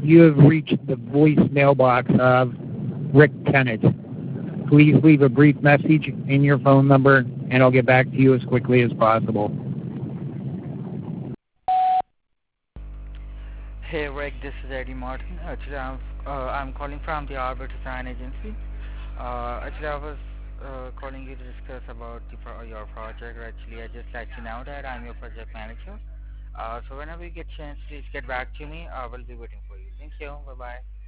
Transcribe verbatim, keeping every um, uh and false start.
You have reached the voice mailbox of Rick Tennant. Please leave a brief message in your phone number, and I'll get back to you as quickly as possible. Hey Rick, this is Eddie Martin. Actually, I'm uh, I'm calling from the Arbor Design Agency. Uh, actually, I was uh, calling you to discuss about the pro- your project. Actually, I just let you know that I'm your project manager. Uh, so whenever you get chance, please get back to me. I will be waiting for you. Thank you. Bye bye.